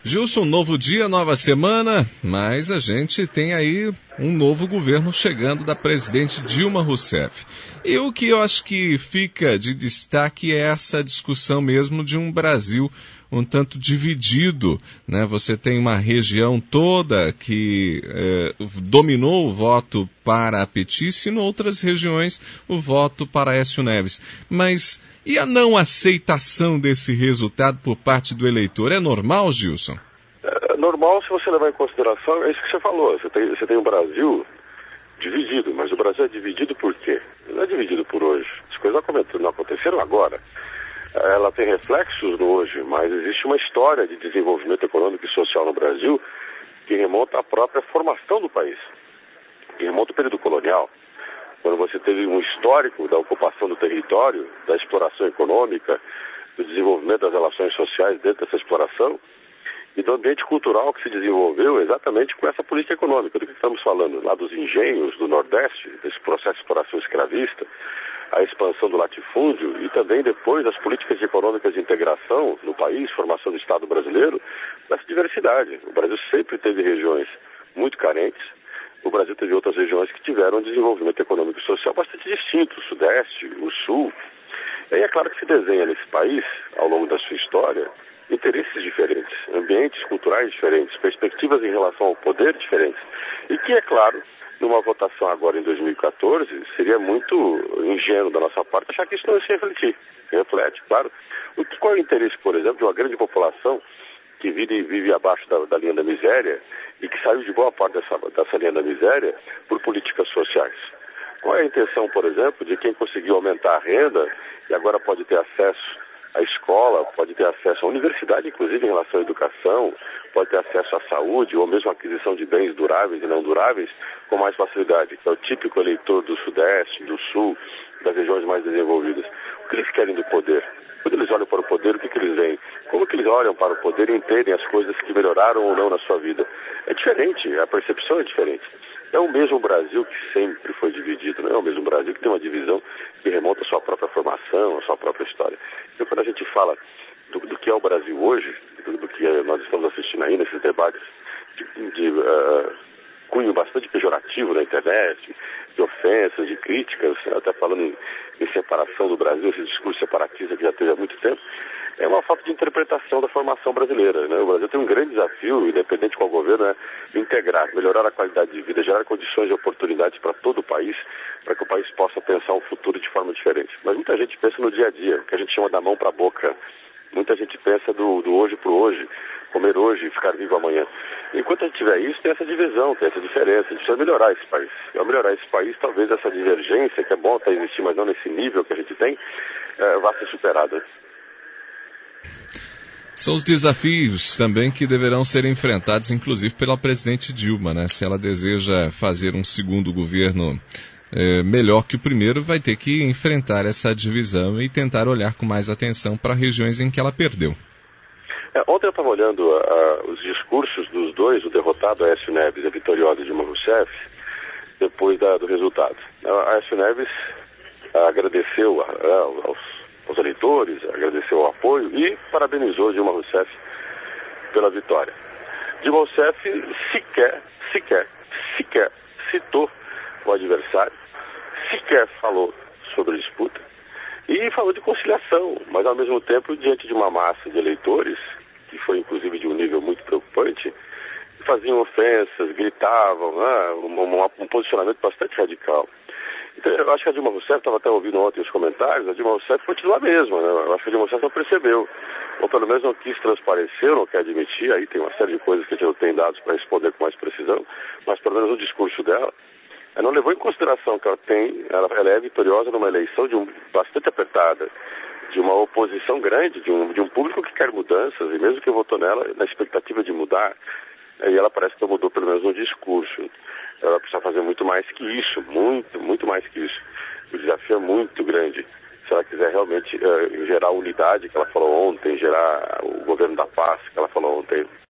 Gilson, novo dia, nova semana, mas a gente tem aí um novo governo chegando da presidente Dilma Rousseff. E o que eu acho que fica de destaque é essa discussão mesmo de um Brasil um tanto dividido, né? Você tem uma região toda que dominou o voto para a petice e em outras regiões o voto para Aécio Neves. Mas e a não aceitação desse resultado por parte do eleitor? É normal, Gilson? É normal se você levar em consideração, é isso que você falou, você tem um Brasil dividido, mas o Brasil é dividido por quê? Não é dividido por hoje, as coisas não aconteceram agora. Ela tem reflexos no hoje, mas existe uma história de desenvolvimento econômico e social no Brasil que remonta à própria formação do país, que remonta ao período colonial, quando você teve um histórico da ocupação do território, da exploração econômica, do desenvolvimento das relações sociais dentro dessa exploração e do ambiente cultural que se desenvolveu exatamente com essa política econômica. Do que estamos falando? Lá dos engenhos do Nordeste, desse processo de exploração escravista, a expansão do latifúndio e também depois das políticas econômicas de integração no país, formação do Estado brasileiro, dessa diversidade. O Brasil sempre teve regiões muito carentes, o Brasil teve outras regiões que tiveram um desenvolvimento econômico e social bastante distinto, o Sudeste, o Sul. E aí é claro que se desenha nesse país, ao longo da sua história, interesses diferentes, ambientes culturais diferentes, perspectivas em relação ao poder diferentes. E que, é claro, numa votação agora em 2014, seria muito ingênuo da nossa parte achar que isso não ia se refletir. Se reflete, claro. Qual é o interesse, por exemplo, de uma grande população que vive abaixo da linha da miséria e que saiu de boa parte dessa linha da miséria por políticas sociais? Qual é a intenção, por exemplo, de quem conseguiu aumentar a renda e agora pode ter acesso à escola, pode ter acesso à universidade, inclusive em relação à educação, pode ter acesso à saúde ou mesmo à aquisição de bens duráveis e não duráveis com mais facilidade, que é o típico eleitor do Sudeste, do Sul, das regiões mais desenvolvidas. O que eles querem do poder? Quando eles olham para o poder, o que eles veem? Como que eles olham para o poder e entendem as coisas que melhoraram ou não na sua vida? É diferente, a percepção é diferente. É o mesmo Brasil que sempre foi dividido, não é o mesmo Brasil que tem uma divisão que remonta à sua própria formação, à sua própria história. Então, quando a gente fala do que é o Brasil hoje, do que nós estamos assistindo aí nesses debates de cunho bastante pejorativo na internet, de ofensas, de críticas, até falando em separação do Brasil, esse discurso separatista que já teve há muito tempo, é uma falta de interpretação da formação brasileira, né? O Brasil tem um grande desafio, independente de qual governo, é integrar, melhorar a qualidade de vida, gerar condições de oportunidades para todo o país, para que o país possa pensar um futuro de forma diferente. Mas muita gente pensa no dia a dia, que a gente chama da mão para a boca. Muita gente pensa do hoje para o hoje, comer hoje e ficar vivo amanhã. Enquanto a gente tiver isso, tem essa divisão, tem essa diferença. A gente precisa melhorar esse país. E ao melhorar esse país, talvez essa divergência, que é bom até existir, mas não nesse nível que a gente tem, vá ser superada. São os desafios também que deverão ser enfrentados, inclusive pela presidente Dilma, né? Se ela deseja fazer um segundo governo melhor que o primeiro, vai ter que enfrentar essa divisão e tentar olhar com mais atenção para regiões em que ela perdeu. Ontem eu estava olhando os discursos dos dois, o derrotado Aécio Neves e a vitoriosa Dilma Rousseff, depois do resultado. Aécio Neves agradeceu aos eleitores, agradeceu o apoio e parabenizou Dilma Rousseff pela vitória. Dilma Rousseff sequer citou o adversário, sequer falou sobre a disputa e falou de conciliação, mas ao mesmo tempo diante de uma massa de eleitores, que foi inclusive de um nível muito preocupante, faziam ofensas, gritavam, um posicionamento bastante radical. Então, eu acho que a Dilma Rousseff, estava até ouvindo ontem os comentários, a Dilma Rousseff continua a mesma, né? Eu acho que a Dilma Rousseff não percebeu, ou pelo menos não quis transparecer, não quer admitir, aí tem uma série de coisas que a gente não tem dados para responder com mais precisão, mas pelo menos o discurso dela, ela não levou em consideração que ela é vitoriosa numa eleição bastante apertada, de uma oposição grande, de um público que quer mudanças, e mesmo que votou nela, na expectativa de mudar, e ela parece que não mudou pelo menos no discurso. Ela precisa fazer muito mais que isso, muito mais que isso. O desafio é muito grande. Se ela quiser realmente gerar a unidade que ela falou ontem, gerar o governo da paz que ela falou ontem.